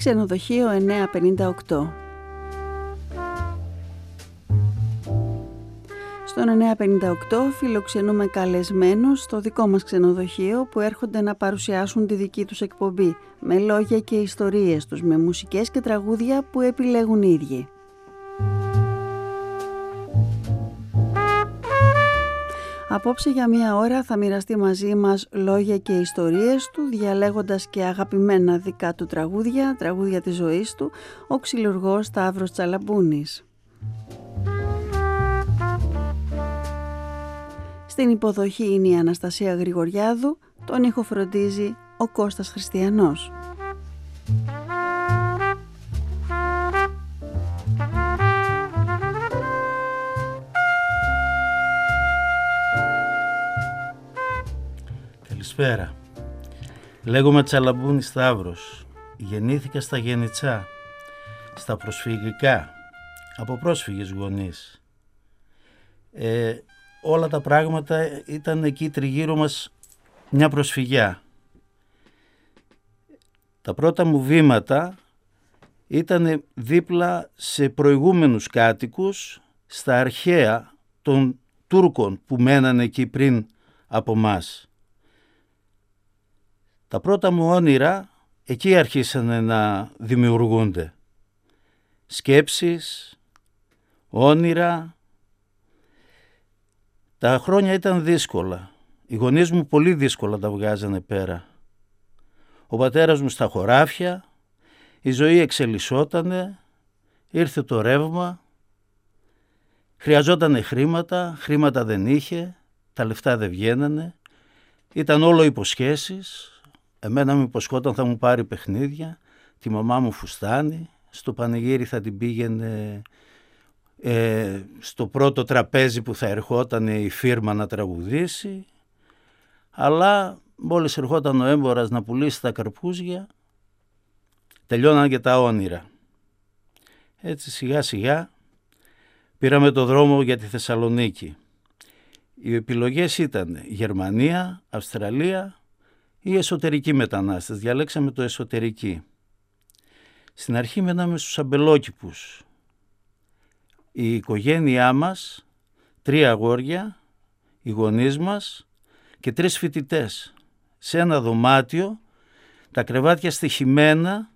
Ξενοδοχείο 958. Στον 958 φιλοξενούμε καλεσμένους στο δικό μας ξενοδοχείο που έρχονται να παρουσιάσουν τη δική τους εκπομπή με λόγια και ιστορίες τους, με μουσικές και τραγούδια που επιλέγουν οι ίδιοι. Απόψε για μία ώρα θα μοιραστεί μαζί μας λόγια και ιστορίες του, διαλέγοντας και αγαπημένα δικά του τραγούδια, τραγούδια της ζωής του, ο ξυλουργός Σταύρος Τσαλαμπούνης. Στην υποδοχή είναι η Αναστασία Γρηγοριάδου, τον ήχο φροντίζει ο Κώστας Χριστιανός. Καλησπέρα. Λέγομαι Τσαλαμπούνης Σταύρος. Γεννήθηκα στα Γενιτσά, στα προσφυγικά, από πρόσφυγες γονείς. Όλα τα πράγματα ήταν εκεί τριγύρω μας μια προσφυγιά. Τα πρώτα μου βήματα ήταν δίπλα σε προηγούμενους κάτοικους, στα αρχαία των Τούρκων που μένανε εκεί πριν από μας. Τα πρώτα μου όνειρα εκεί αρχίσανε να δημιουργούνται. Σκέψεις, όνειρα. Τα χρόνια ήταν δύσκολα. Οι γονείς μου πολύ δύσκολα τα βγάζανε πέρα. Ο πατέρας μου στα χωράφια, η ζωή εξελισσότανε, ήρθε το ρεύμα, χρειαζότανε χρήματα δεν είχε, τα λεφτά δεν βγαίνανε, ήταν όλο υποσχέσεις. Εμένα μου υποσχόταν θα μου πάρει παιχνίδια, τη μαμά μου φουστάνι, στο πανηγύρι θα την πήγαινε στο πρώτο τραπέζι που θα ερχόταν η φίρμα να τραγουδήσει, αλλά μόλις ερχόταν ο έμπορας να πουλήσει τα καρπούζια, τελειώναν και τα όνειρα. Έτσι σιγά σιγά πήραμε το δρόμο για τη Θεσσαλονίκη. Οι επιλογές ήταν Γερμανία, Αυστραλία ή εσωτερική μετανάστες. Διαλέξαμε το εσωτερική. Στην αρχή μέναμε στους αμπελόκηπους. Η οικογένειά μας, 3 αγόρια, οι γονείς μας και 3 φοιτητές. Σε ένα δωμάτιο, τα κρεβάτια στοιχημένα,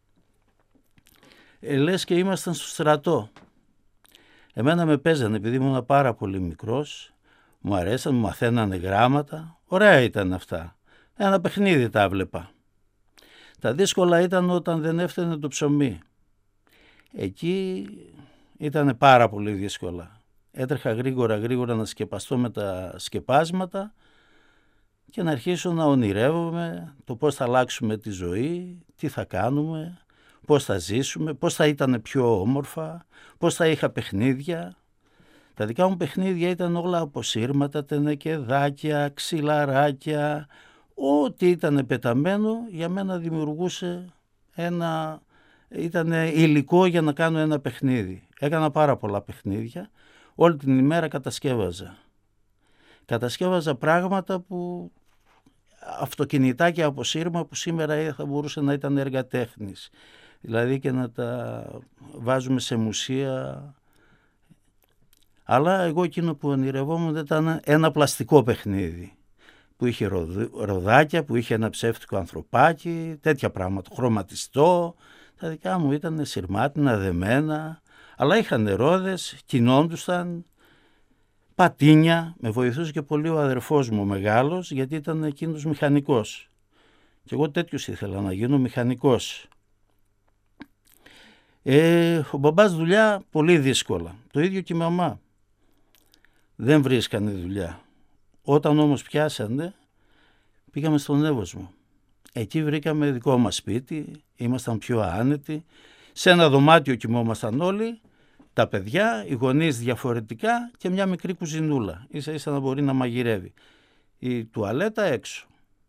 λες και ήμασταν στο στρατό. Εμένα με παίζανε επειδή ήμουν πάρα πολύ μικρός, μου αρέσαν, μου μαθαίνανε γράμματα, ωραία ήταν αυτά. Ένα παιχνίδι τα βλέπα. Τα δύσκολα ήταν όταν δεν έφτανε το ψωμί. Εκεί ήταν πάρα πολύ δύσκολα. Έτρεχα γρήγορα να σκεπαστώ με τα σκεπάσματα και να αρχίσω να ονειρεύομαι το πώς θα αλλάξουμε τη ζωή, τι θα κάνουμε, πώς θα ζήσουμε, πώς θα ήταν πιο όμορφα, πώς θα είχα παιχνίδια. Τα δικά μου παιχνίδια ήταν όλα αποσύρματα, τενεκεδάκια, ξυλαράκια, ό,τι ήταν πεταμένο για μένα δημιουργούσε ήταν υλικό για να κάνω ένα παιχνίδι. Έκανα πάρα πολλά παιχνίδια, όλη την ημέρα κατασκεύαζα. Κατασκεύαζα πράγματα που αυτοκινητάκια από σύρμα που σήμερα θα μπορούσε να ήταν έργα τέχνης. Δηλαδή και να τα βάζουμε σε μουσεία. Αλλά εγώ εκείνο που ονειρευόμουν ήταν ένα πλαστικό παιχνίδι που είχε ροδάκια, που είχε ένα ψεύτικο ανθρωπάκι, τέτοια πράγματα, χρωματιστό. Τα δικά μου ήταν σειρμάτινα, δεμένα, αλλά είχαν ρόδες, κινόντουσαν, πατίνια. Με βοηθούσε και πολύ ο αδερφός μου ο μεγάλος, γιατί ήταν εκείνος μηχανικός. Και εγώ τέτοιος ήθελα να γίνω, μηχανικός. Ο μπαμπάς δουλειά πολύ δύσκολα. Το ίδιο και η μαμά. Δεν βρίσκανε δουλειά. Όταν όμως πιάσανε, πήγαμε στον Εύωσμο. Εκεί βρήκαμε δικό μας σπίτι, ήμασταν πιο άνετοι. Σε ένα δωμάτιο κοιμόμασταν όλοι, τα παιδιά, οι γονείς διαφορετικά και μια μικρή κουζινούλα. Ίσα ίσα να μπορεί να μαγειρεύει. Η τουαλέτα έξω.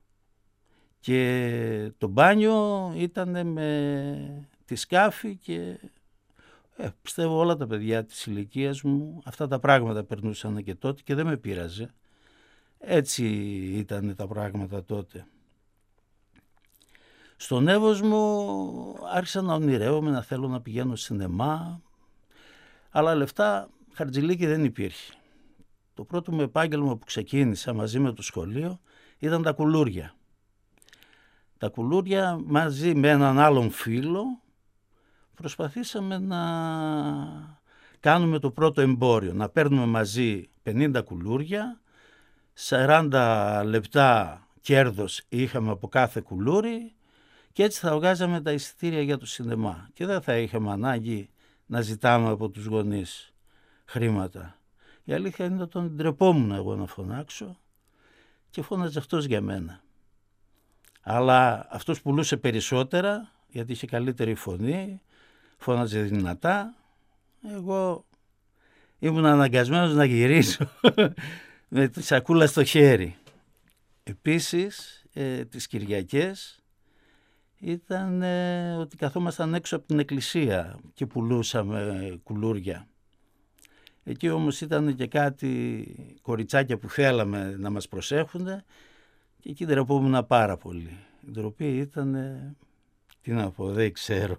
Και το μπάνιο ήταν με τη σκάφη και πιστεύω όλα τα παιδιά της ηλικίας μου αυτά τα πράγματα περνούσαν και τότε και δεν με πείραζε. Έτσι ήταν τα πράγματα τότε. Στον Εύωσμο άρχισα να ονειρεύομαι, να θέλω να πηγαίνω σινεμά, αλλά λεφτά χαρτζηλίκι δεν υπήρχε. Το πρώτο μου επάγγελμα που ξεκίνησα μαζί με το σχολείο ήταν τα κουλούρια. Τα κουλούρια μαζί με έναν άλλον φίλο προσπαθήσαμε να κάνουμε το πρώτο εμπόριο, να παίρνουμε μαζί 50 κουλούρια, 40 λεπτά κέρδος είχαμε από κάθε κουλούρι και έτσι θα βγάζαμε τα εισιτήρια για το σινεμά και δεν θα είχαμε ανάγκη να ζητάμε από τους γονείς χρήματα. Η αλήθεια είναι ότι τον ντρεπόμουν εγώ να φωνάξω και φώναζε αυτός για μένα. Αλλά αυτός πουλούσε περισσότερα γιατί είχε καλύτερη φωνή, φώναζε δυνατά. Εγώ ήμουν αναγκασμένος να γυρίσω με τη σακούλα στο χέρι. Επίσης, τις Κυριακές ήταν ότι καθόμασταν έξω από την εκκλησία και πουλούσαμε κουλούρια. Εκεί όμως ήταν και κάτι κοριτσάκια που θέλαμε να μας προσέχουν και εκεί ντρεπόμουν πάρα πολύ. Η ντροπή ήταν, τι να πω, δεν ξέρω.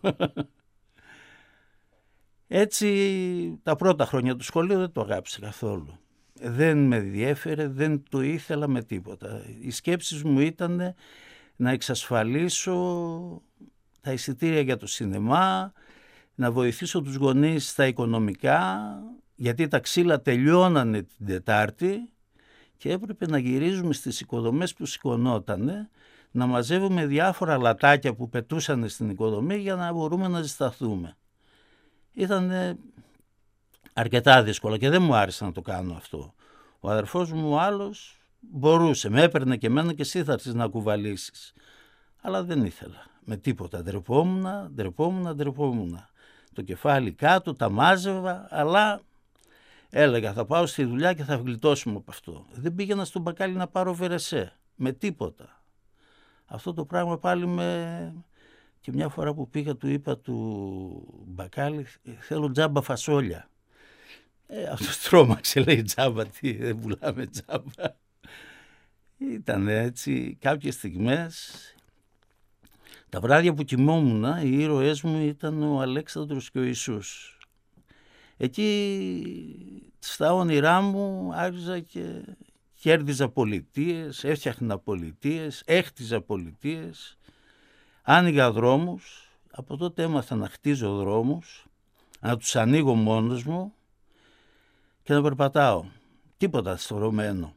Έτσι τα πρώτα χρόνια του σχολείου δεν το αγάπησα καθόλου. Δεν με διέφερε, δεν το ήθελα με τίποτα. Οι σκέψεις μου ήταν να εξασφαλίσω τα εισιτήρια για το σινεμά, να βοηθήσω τους γονείς στα οικονομικά, γιατί τα ξύλα τελειώνανε την Τετάρτη και έπρεπε να γυρίζουμε στις οικοδομές που σηκωνότανε, να μαζεύουμε διάφορα λατάκια που πετούσαν στην οικοδομή για να μπορούμε να ζεσταθούμε. Ήταν αρκετά δύσκολο και δεν μου άρεσε να το κάνω αυτό. Ο αδερφός μου ο άλλος μπορούσε, με έπαιρνε και εμένα και εσύ θα έρθεις να κουβαλήσεις. Αλλά δεν ήθελα, με τίποτα. Ντρεπόμουν. Το κεφάλι κάτω, τα μάζευα, αλλά έλεγα θα πάω στη δουλειά και θα γλιτώσουμε από αυτό. Δεν πήγαινα στον μπακάλι να πάρω βερεσέ, με τίποτα. Αυτό το πράγμα πάλι Και μια φορά που πήγα του είπα του μπακάλι θέλω τζάμπα φασόλια. Αυτός τρόμαξε, λέει τζάμπα, τι δεν πουλάμε τζάμπα. Ήταν έτσι κάποιες στιγμές. Τα βράδια που κοιμόμουν οι ήρωές μου ήταν ο Αλέξανδρος και ο Ιησούς. Εκεί στα όνειρά μου άρχιζα και κέρδιζα πολιτείες, έφτιαχνα πολιτείες, έχτιζα πολιτείες, άνοιγα δρόμους. Από τότε έμαθα να χτίζω δρόμους, να τους ανοίγω μόνος μου και να περπατάω. Τίποτα στρωμένο.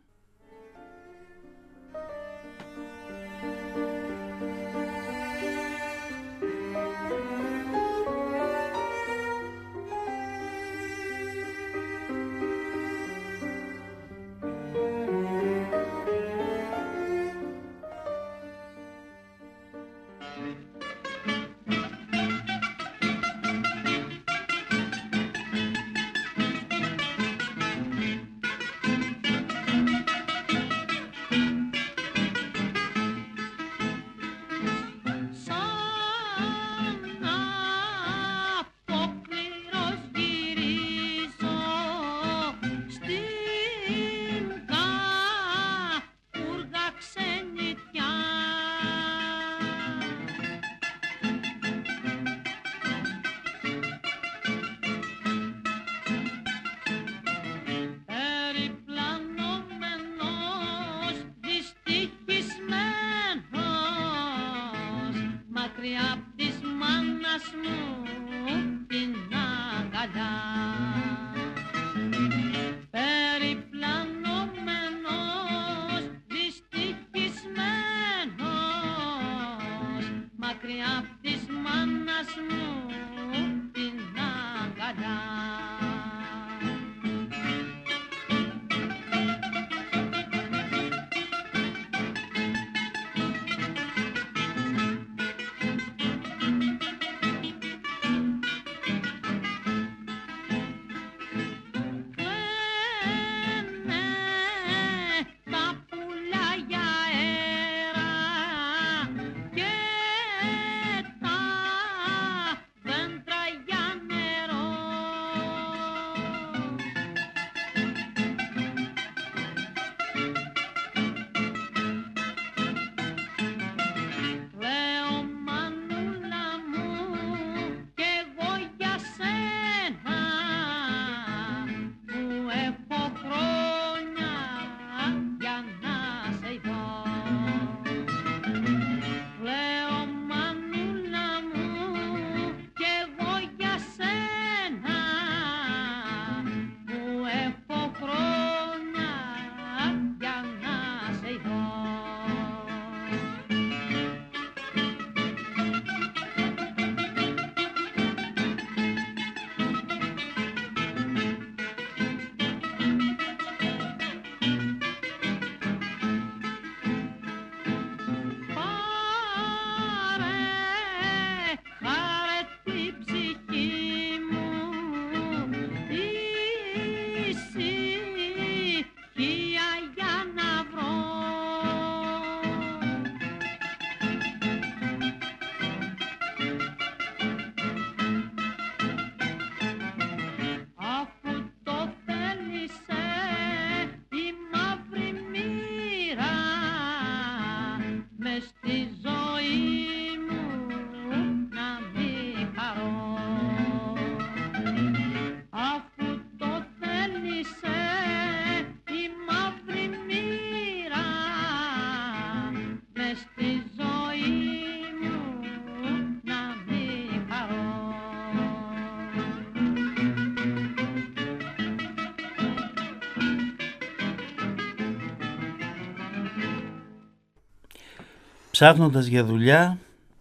Ψάχνοντας για δουλειά,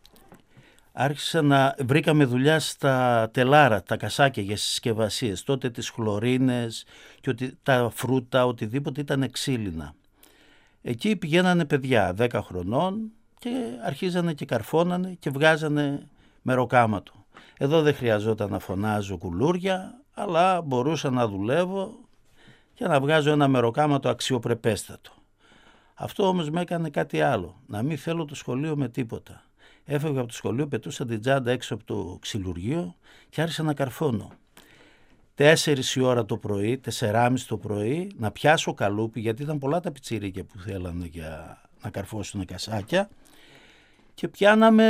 βρήκαμε δουλειά στα τελάρα, τα κασάκια για συσκευασίες. Τότε τις χλωρίνες και τα φρούτα, οτιδήποτε ήταν ξύλινα. Εκεί πηγαίνανε παιδιά 10 χρονών και αρχίζανε και καρφώνανε και βγάζανε μεροκάματο. Εδώ δεν χρειαζόταν να φωνάζω κουλούρια, αλλά μπορούσα να δουλεύω και να βγάζω ένα μεροκάματο αξιοπρεπέστατο. Αυτό όμως με έκανε κάτι άλλο, να μην θέλω το σχολείο με τίποτα. Έφευγα από το σχολείο, πετούσα την τσάντα έξω από το ξυλουργείο και άρχισα να καρφώνω. 4 η ώρα το πρωί, 4.30 το πρωί, να πιάσω καλούπι, γιατί ήταν πολλά τα πιτσιρίκια που θέλανε για να καρφώσουν κασάκια, και πιάναμε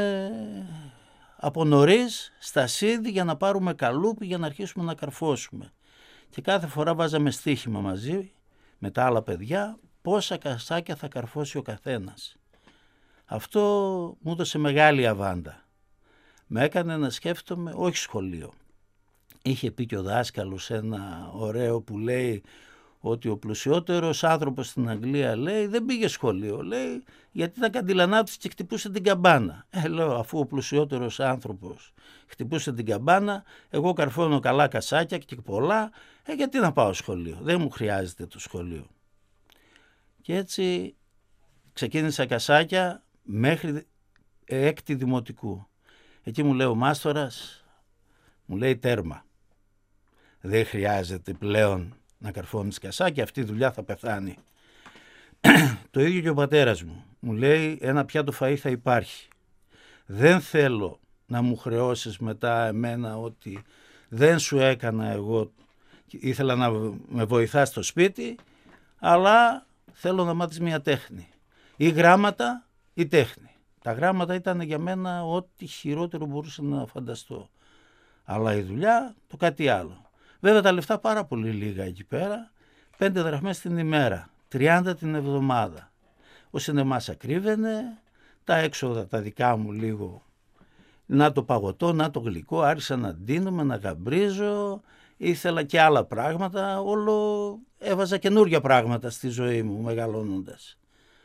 από νωρίς στα σίδη για να πάρουμε καλούπι για να αρχίσουμε να καρφώσουμε. Και κάθε φορά βάζαμε στοίχημα μαζί με τα άλλα παιδιά πόσα κασάκια θα καρφώσει ο καθένας. Αυτό μου έδωσε μεγάλη αβάντα. Με έκανε να σκέφτομαι, όχι σχολείο. Είχε πει και ο δάσκαλος ένα ωραίο που λέει ότι ο πλουσιότερος άνθρωπος στην Αγγλία, λέει, δεν πήγε σχολείο, λέει, γιατί τα καντιλανά του και χτυπούσε την καμπάνα. Λέω, αφού ο πλουσιότερος άνθρωπος χτυπούσε την καμπάνα, εγώ καρφώνω καλά κασάκια και πολλά, γιατί να πάω σχολείο, δεν μου χρειάζεται το σχολείο. Και έτσι ξεκίνησα κασάκια μέχρι 6η δημοτικού. Εκεί μου λέει ο μάστορας, μου λέει τέρμα. Δεν χρειάζεται πλέον να καρφώνεις κασάκια, αυτή η δουλειά θα πεθάνει. Το ίδιο και ο πατέρας μου. Μου λέει ένα πιάτο φαΐ θα υπάρχει. Δεν θέλω να μου χρεώσεις μετά εμένα ότι δεν σου έκανα εγώ, ήθελα να με βοηθάς στο σπίτι, αλλά θέλω να μάθεις μια τέχνη. Ή γράμματα ή τέχνη. Τα γράμματα ήταν για μένα ό,τι χειρότερο μπορούσα να φανταστώ. Αλλά η δουλειά το κάτι άλλο. Βέβαια τα λεφτά πάρα πολύ λίγα εκεί πέρα, 5 δραχμές την ημέρα, 30 την εβδομάδα. Ο σινεμάς ακρίβαινε, τα έξοδα τα δικά μου λίγο, να το παγωτό, να το γλυκό, άρχισα να ντύνομαι, να γαμπρίζω, ήθελα και άλλα πράγματα, όλο έβαζα καινούργια πράγματα στη ζωή μου μεγαλώνοντας.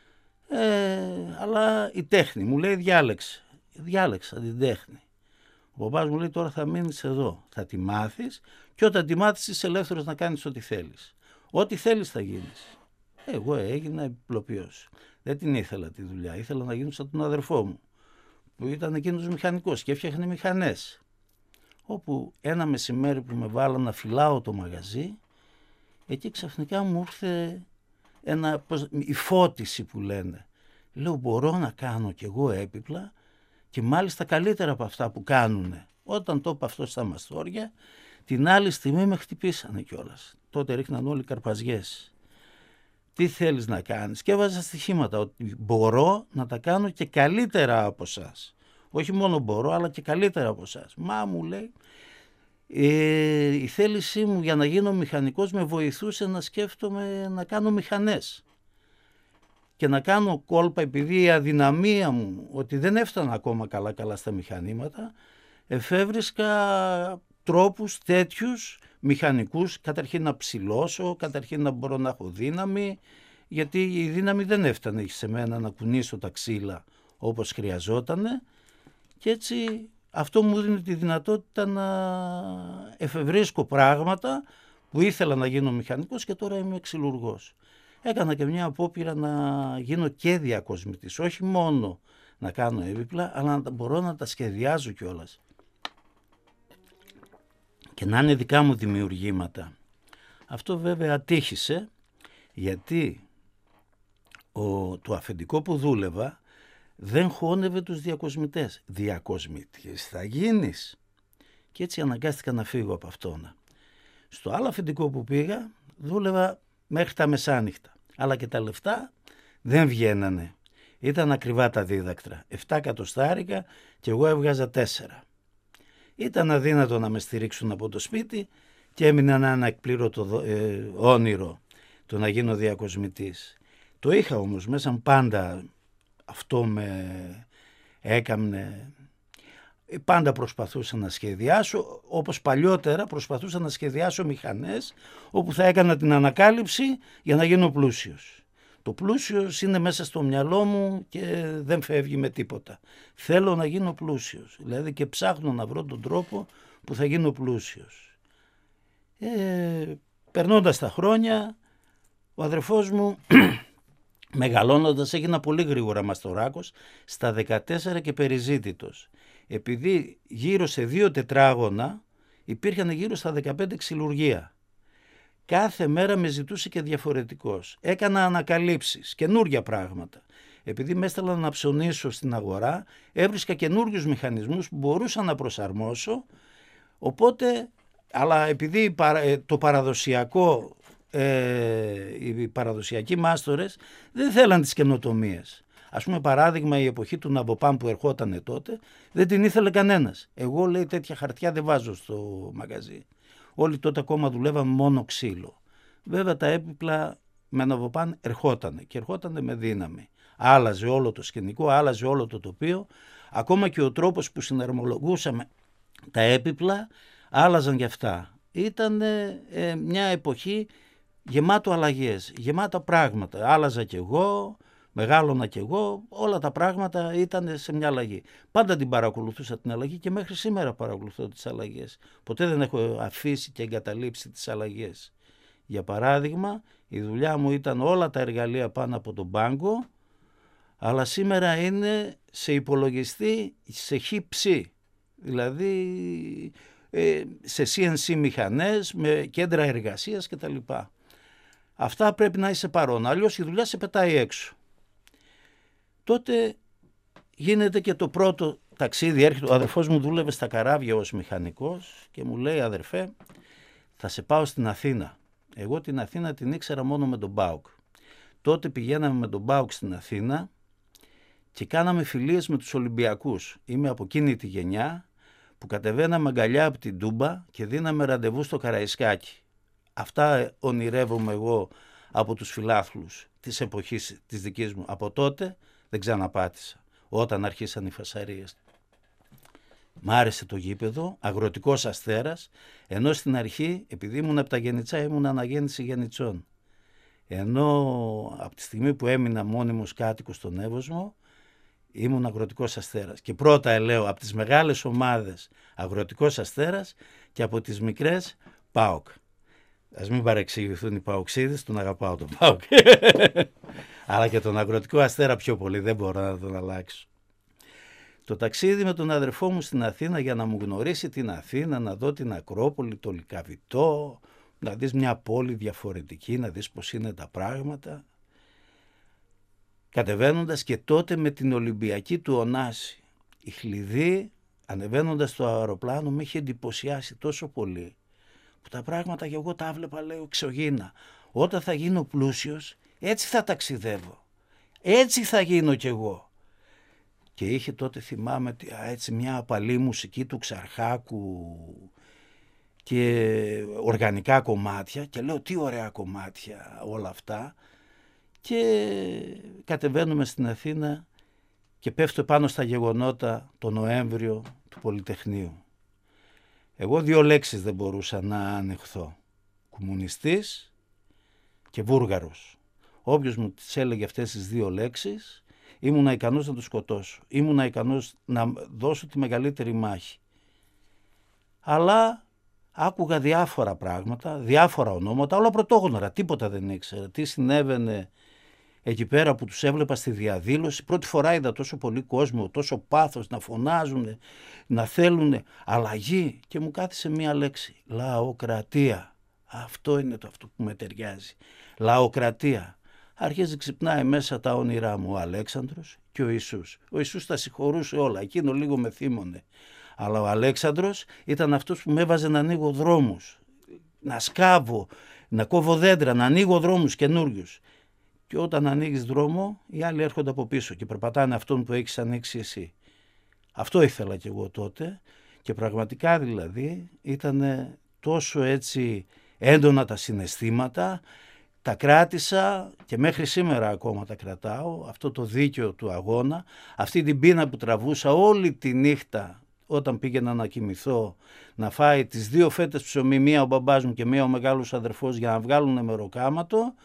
Αλλά η τέχνη μου λέει διάλεξα την τέχνη. Ο παπάς μου λέει τώρα θα μείνεις εδώ, θα τη μάθεις και όταν τη μάθεις είσαι ελεύθερος να κάνεις ό,τι θέλεις. Ό,τι θέλεις θα γίνεις. Εγώ έγινα επιπλοποιός. Δεν την ήθελα τη δουλειά, ήθελα να γίνω σαν τον αδερφό μου που ήταν εκείνος μηχανικός και έφτιαχνε μηχανές. Όπου ένα μεσημέρι που με βάλανε να φυλάω το μαγαζί, εκεί ξαφνικά μου ήρθε η φώτιση που λένε. Λέω μπορώ να κάνω κι εγώ έπιπλα και μάλιστα καλύτερα από αυτά που κάνουνε. Όταν το είπα αυτό στα μαστόρια, την άλλη στιγμή με χτυπήσανε κιόλας. Τότε ρίχναν όλοι καρπαζιές. Τι θέλεις να κάνεις? Και έβαζα στοιχήματα ότι μπορώ να τα κάνω και καλύτερα από εσάς. Όχι μόνο μπορώ, αλλά και καλύτερα από εσάς. Μα μου λέει, η θέλησή μου για να γίνω μηχανικός με βοηθούσε να σκέφτομαι να κάνω μηχανές. Και να κάνω κόλπα, επειδή η αδυναμία μου, ότι δεν έφτανα ακόμα καλά στα μηχανήματα, εφεύρισκα τρόπους τέτοιους μηχανικούς, καταρχήν να ψηλώσω, καταρχήν να μπορώ να έχω δύναμη, γιατί η δύναμη δεν έφτανε σε μένα να κουνήσω τα ξύλα όπως χρειαζότανε, και έτσι αυτό μου δίνει τη δυνατότητα να εφευρίσκω πράγματα που ήθελα να γίνω μηχανικός και τώρα είμαι ξυλουργός. Έκανα και μια απόπειρα να γίνω και διακοσμητής, όχι μόνο να κάνω έπιπλα, αλλά να μπορώ να τα σχεδιάζω κιόλας. Και να είναι δικά μου δημιουργήματα. Αυτό βέβαια ατύχησε, γιατί το αφεντικό που δούλευα δεν χώνευε τους διακοσμητές. Διακοσμητής θα γίνεις. Και έτσι αναγκάστηκα να φύγω από αυτόν. Στο άλλο αφεντικό που πήγα δούλευα μέχρι τα μεσάνυχτα. Αλλά και τα λεφτά δεν βγαίνανε. Ήταν ακριβά τα δίδακτρα. 7 εκατοστάρικα και εγώ έβγαζα 4. Ήταν αδύνατο να με στηρίξουν από το σπίτι και έμεινε ένα ανεκπλήρωτο όνειρο το να γίνω διακοσμητής. Το είχα όμως μέσα μου πάντα, αυτό με έκαμνε. Πάντα προσπαθούσα να σχεδιάσω, όπως παλιότερα προσπαθούσα να σχεδιάσω μηχανές όπου θα έκανα την ανακάλυψη για να γίνω πλούσιος. Το πλούσιος είναι μέσα στο μυαλό μου και δεν φεύγει με τίποτα. Θέλω να γίνω πλούσιος, δηλαδή και ψάχνω να βρω τον τρόπο που θα γίνω πλούσιος. Περνώντας τα χρόνια, ο αδερφός μου μεγαλώνοντας έγινα πολύ γρήγορα μαστοράκος, στα 14 και περιζήτητος. Επειδή γύρω σε 2 τετράγωνα υπήρχαν γύρω στα 15 ξυλουργεία. Κάθε μέρα με ζητούσε και διαφορετικός. Έκανα ανακαλύψεις, καινούργια πράγματα. Επειδή με έστελαν να ψωνίσω στην αγορά, έβρισκα καινούριους μηχανισμούς που μπορούσα να προσαρμόσω, οπότε, αλλά επειδή το παραδοσιακό, οι παραδοσιακοί μάστορες δεν θέλαν τις καινοτομίες. Ας πούμε παράδειγμα η εποχή του Ναμποπάν που ερχότανε τότε, δεν την ήθελε κανένας. Εγώ λέει τέτοια χαρτιά δεν βάζω στο μαγαζί. Όλοι τότε ακόμα δουλεύαν μόνο ξύλο. Βέβαια τα έπιπλα με Ναμποπάν ερχότανε και ερχότανε με δύναμη. Άλλαζε όλο το σκηνικό, άλλαζε όλο το τοπίο. Ακόμα και ο τρόπος που συναρμολογούσαμε τα έπιπλα άλλαζαν κι αυτά. Ήταν μια εποχή γεμάτο αλλαγές, γεμάτα πράγματα. Άλλαζα κι εγώ, μεγάλωνα κι εγώ, όλα τα πράγματα ήταν σε μια αλλαγή. Πάντα την παρακολουθούσα την αλλαγή και μέχρι σήμερα παρακολουθώ τις αλλαγές. Ποτέ δεν έχω αφήσει και εγκαταλείψει τις αλλαγές. Για παράδειγμα, η δουλειά μου ήταν όλα τα εργαλεία πάνω από τον πάγκο, αλλά σήμερα είναι σε υπολογιστή σε χ-ψ, δηλαδή σε CNC μηχανές, με κέντρα εργασίας κτλ. Αυτά πρέπει να είσαι παρόν, αλλιώς η δουλειά σε πετάει έξω. Τότε γίνεται και το πρώτο ταξίδι, έρχεται ο αδερφός μου, δούλευε στα καράβια ως μηχανικός και μου λέει αδερφέ θα σε πάω στην Αθήνα. Εγώ την Αθήνα την ήξερα μόνο με τον ΠΑΟΚ. Τότε πηγαίναμε με τον ΠΑΟΚ στην Αθήνα και κάναμε φιλίες με τους Ολυμπιακούς. Είμαι από εκείνη τη γενιά που κατεβαίναμε αγκαλιά από την Τούμπα και δίναμε ραντεβού στο Καραϊσκάκι. Αυτά ονειρεύομαι εγώ από τους φιλάθλους της εποχής της δικής μου. Από τότε δεν ξαναπάτησα, όταν αρχίσαν οι φασαρίες. Μ' άρεσε το γήπεδο, αγροτικός Αστέρας, ενώ στην αρχή, επειδή ήμουν από τα Γενιτσά, ήμουν αναγέννηση Γενιτσών. Ενώ από τη στιγμή που έμεινα μόνιμος κάτοικος στον Εύωσμο, ήμουν αγροτικός Αστέρας. Και πρώτα λέω από τις μεγάλες ομάδες αγροτικός Αστέρας και από τις μικρές ΠΑΟΚ. Ας μην παρεξηγηθούν οι ΠΑΟΚσίδες, τον αγαπάω τον ΠΑΟΚ. Αλλά και τον αγροτικό Αστέρα πιο πολύ, δεν μπορώ να τον αλλάξω. Το ταξίδι με τον αδερφό μου στην Αθήνα για να μου γνωρίσει την Αθήνα, να δω την Ακρόπολη, το Λυκαβητό, να δεις μια πόλη διαφορετική, να δεις πώς είναι τα πράγματα. Κατεβαίνοντας και τότε με την Ολυμπιακή του Ωνάση, η Χλιδί ανεβαίνοντας στο αεροπλάνο με είχε εντυπωσιάσει τόσο πολύ που τα πράγματα και εγώ τα έβλεπα, λέω, εξωγήινα. Όταν θα γίνω πλούσιος, έτσι θα ταξιδεύω. Έτσι θα γίνω κι εγώ. Και είχε τότε, θυμάμαι, έτσι μια απαλή μουσική του Ξαρχάκου και οργανικά κομμάτια και λέω τι ωραία κομμάτια όλα αυτά. Και κατεβαίνουμε στην Αθήνα και πέφτω πάνω στα γεγονότα το Νοέμβριο του Πολυτεχνείου. Εγώ 2 λέξεις δεν μπορούσα να ανεχθώ. Κομμουνιστής και Βούργαρος. Όποιος μου τις έλεγε αυτές τις 2 λέξεις, ήμουνα ικανός να το σκοτώσω. Ήμουνα ικανός να δώσω τη μεγαλύτερη μάχη. Αλλά άκουγα διάφορα πράγματα, διάφορα ονόματα, όλα πρωτόγνωρα, τίποτα δεν ήξερα. Τι συνέβαινε εκεί πέρα που τους έβλεπα στη διαδήλωση. Πρώτη φορά είδα τόσο πολύ κόσμο, τόσο πάθος, να φωνάζουν, να θέλουν αλλαγή και μου κάθισε μία λέξη. Λαοκρατία. Αυτό είναι το αυτό που με ταιριάζει. Λαοκρατία. Αρχίζει ξυπνάει μέσα τα όνειρά μου ο Αλέξανδρος και ο Ιησούς. Ο Ιησούς τα συγχωρούσε όλα, εκείνο λίγο με θύμωνε. Αλλά ο Αλέξανδρος ήταν αυτός που με έβαζε να ανοίγω δρόμους, να σκάβω, να κόβω δέντρα, να ανοίγω δρόμους καινούριους. Και όταν ανοίγεις δρόμο, οι άλλοι έρχονται από πίσω και περπατάνε αυτόν που έχεις ανοίξει εσύ. Αυτό ήθελα κι εγώ τότε και πραγματικά δηλαδή ήταν τόσο έτσι έντονα τα συναισθήματα, τα κράτησα και μέχρι σήμερα ακόμα τα κρατάω, αυτό το δίκαιο του αγώνα, αυτή την πείνα που τραβούσα όλη τη νύχτα όταν πήγαινα να κοιμηθώ, να φάει τις 2 φέτες ψωμί, μία ο μπαμπάς μου και μία ο μεγάλος αδερφός για να βγάλουν μεροκάματο.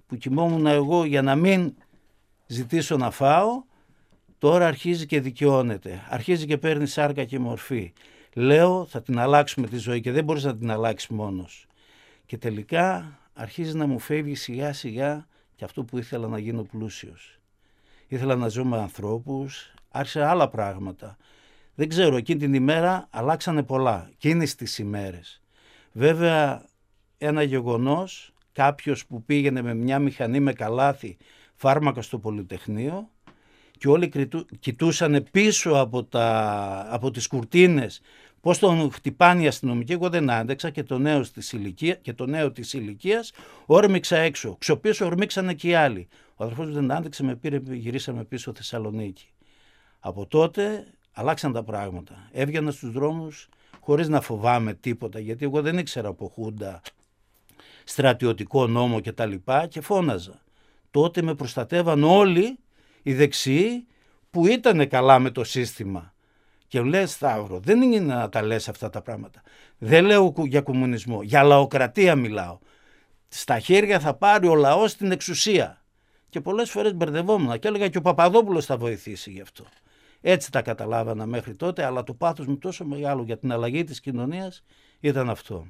που κοιμόμουν εγώ για να μην ζητήσω να φάω, τώρα αρχίζει και δικαιώνεται. Αρχίζει και παίρνει σάρκα και μορφή. Λέω θα την αλλάξουμε τη ζωή και δεν μπορείς να την αλλάξεις μόνος. Και τελικά αρχίζει να μου φεύγει σιγά σιγά και αυτό που ήθελα να γίνω πλούσιος. Ήθελα να ζω με ανθρώπους, άρχισα άλλα πράγματα. Δεν ξέρω, εκείνη την ημέρα αλλάξανε πολλά, εκείνες τις ημέρες. Βέβαια ένα γεγονός, κάποιος που πήγαινε με μια μηχανή με καλάθι φάρμακα στο Πολυτεχνείο και όλοι κοιτούσαν πίσω από τις κουρτίνες πώς τον χτυπάνε οι αστυνομικοί. Εγώ δεν άντεξα και το νέο της ηλικίας όρμηξα έξω. Ξοπίσω ορμήξανε και οι άλλοι. Ο αδερφός μου δεν άντεξε, με πήρε, γυρίσαμε πίσω Θεσσαλονίκη. Από τότε αλλάξαν τα πράγματα. Έβγαινα στους δρόμους χωρίς να φοβάμαι τίποτα, γιατί εγώ δεν ήξερα από Χούντα, στρατιωτικό νόμο κτλ. Και φώναζα. Τότε με προστατεύαν όλοι οι δεξιοί που ήταν καλά με το σύστημα. Και λες, Σταύρο, δεν είναι να τα λες αυτά τα πράγματα. Δεν λέω για κομμουνισμό, για λαοκρατία μιλάω. Στα χέρια θα πάρει ο λαός την εξουσία. Και πολλές φορές μπερδευόμουν και έλεγα και ο Παπαδόπουλος θα βοηθήσει γι' αυτό. Έτσι τα καταλάβανα μέχρι τότε, αλλά το πάθος μου τόσο μεγάλο για την αλλαγή της κοινωνίας ήταν αυτό.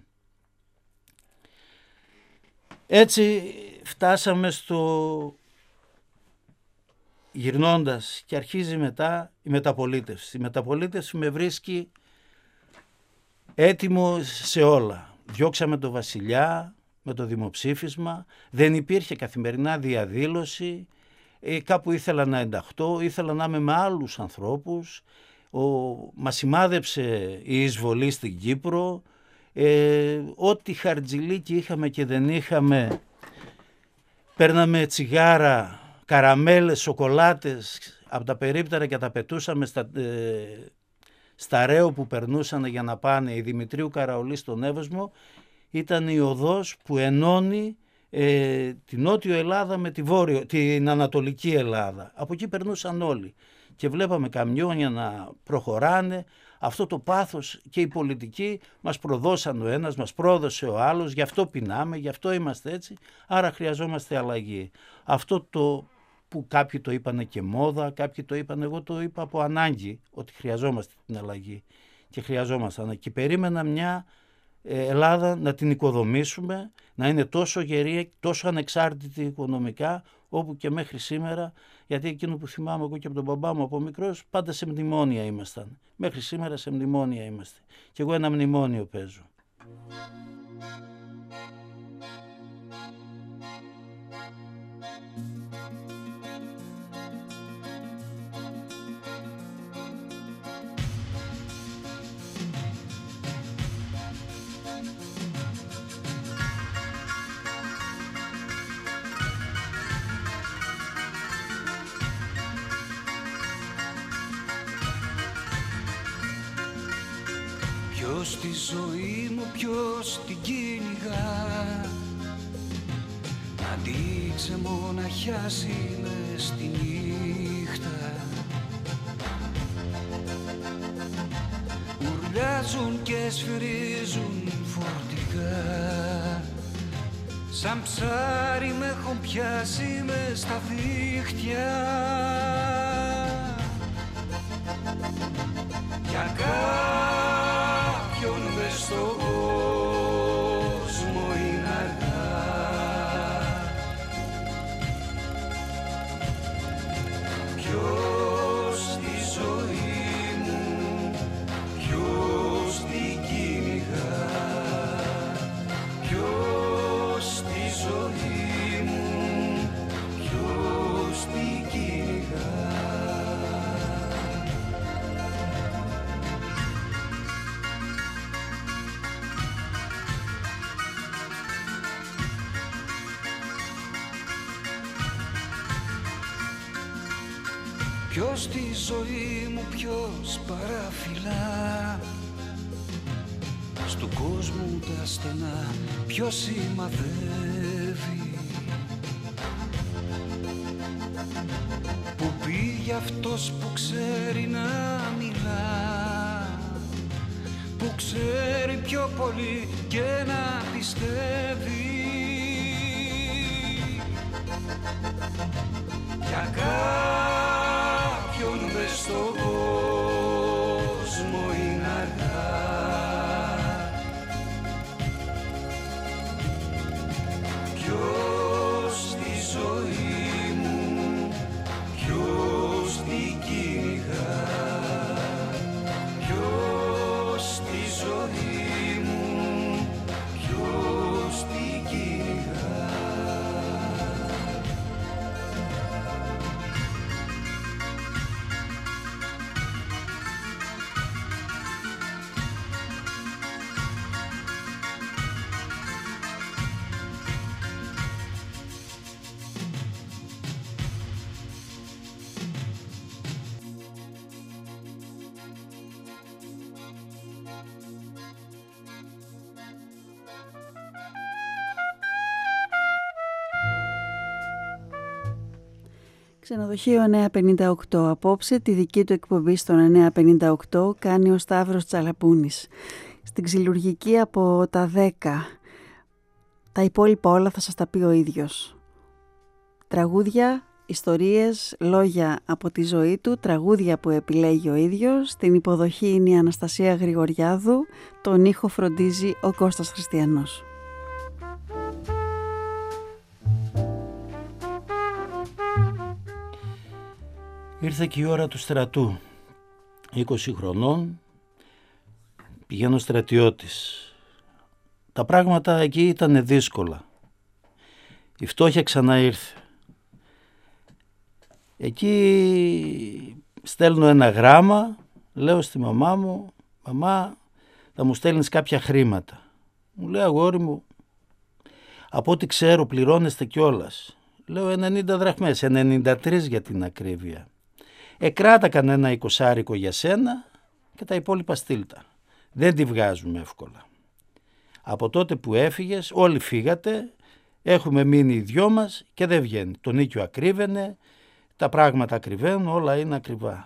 Έτσι φτάσαμε στο γυρνώντας και αρχίζει μετά η μεταπολίτευση. Η μεταπολίτευση με βρίσκει έτοιμο σε όλα. Διώξαμε τον Βασιλιά με το δημοψήφισμα, δεν υπήρχε καθημερινά διαδήλωση, κάπου ήθελα να ενταχθώ, ήθελα να είμαι με άλλους ανθρώπους, μας σημάδεψε η εισβολή στην Κύπρο, ό,τι χαρτζηλίκι είχαμε και δεν είχαμε, παίρναμε τσιγάρα, καραμέλες, σοκολάτες από τα περίπτερα και τα πετούσαμε στα ρέο που περνούσαν για να πάνε. Η Δημητρίου Καραολή στον Εύωσμο ήταν η οδός που ενώνει την Νότιο Ελλάδα με την Ανατολική Ελλάδα. Από εκεί περνούσαν όλοι και βλέπαμε καμιόνια να προχωράνε. Αυτό το πάθος και οι πολιτικοί μας προδώσαν ο ένας, μας πρόδωσε ο άλλος, γι' αυτό πεινάμε, γι' αυτό είμαστε έτσι, άρα χρειαζόμαστε αλλαγή. Αυτό το που κάποιοι το είπανε και μόδα, κάποιοι το είπαν, εγώ το είπα από ανάγκη, ότι χρειαζόμαστε την αλλαγή και χρειαζόμασταν. Και περίμενα μια Ελλάδα να την οικοδομήσουμε, να είναι τόσο γερή, τόσο ανεξάρτητη οικονομικά, όπου και μέχρι σήμερα, γιατί εκείνο που θυμάμαι εγώ και από τον μπαμπά μου από μικρός, πάντα σε μνημόνια ήμασταν. Μέχρι σήμερα σε μνημόνια είμαστε. Και εγώ ένα μνημόνιο παίζω. Ποιος τη ζωή μου, ποιος την κυνηγά, να τη ξεμοναχιάσει μες στη νύχτα. Ουρλιάζουν και σφυρίζουν φορτικά, σαν ψάρι με έχουν πιάσει μες στα δίχτυα. Για κάποιον μες στον κόσμο είναι αργά. Ποιος τη ζωή μου, ποιος την κυνηγά, ποιος τη ζωή μου, ποιος την κυνηγά. Ποιος τη ζωή μου, ποιος παραφυλά, στου κόσμου τα στενά ποιος σημαδεύει. Που πήγε αυτός που ξέρει να μιλά, που ξέρει πιο πολύ και να πιστεύει. Ξενοδοχείο 958. Απόψε τη δική του εκπομπή στον 958 κάνει ο Σταύρος Τσαλαπούνης. Στην Ξυλουργική από τα 10. Τα υπόλοιπα όλα θα σας τα πει ο ίδιος. Τραγούδια, ιστορίες, λόγια από τη ζωή του, τραγούδια που επιλέγει ο ίδιος. Στην υποδοχή είναι η Αναστασία Γρηγοριάδου, τον ήχο φροντίζει ο Κώστας Χριστιανός. Ήρθε και η ώρα του στρατού. 20 χρονών, πηγαίνω στρατιώτης. Τα πράγματα εκεί ήταν δύσκολα. Η φτώχεια ξανά ήρθε. Εκεί στέλνω ένα γράμμα, λέω στη μαμά μου, μαμά, θα μου στέλνεις κάποια χρήματα. Μου λέει, αγόρι μου, από ό,τι ξέρω πληρώνεστε κιόλας. Λέω 90 δραχμές, 93 για την ακρίβεια. Κράτα κανένα 20 για σένα και τα υπόλοιπα στείλτα. Δεν τη βγάζουμε εύκολα. Από τότε που έφυγες όλοι φύγατε, έχουμε μείνει οι δυο μας και δεν βγαίνει. Το νίκιο ακρίβαινε, τα πράγματα ακριβένουν, όλα είναι ακριβά.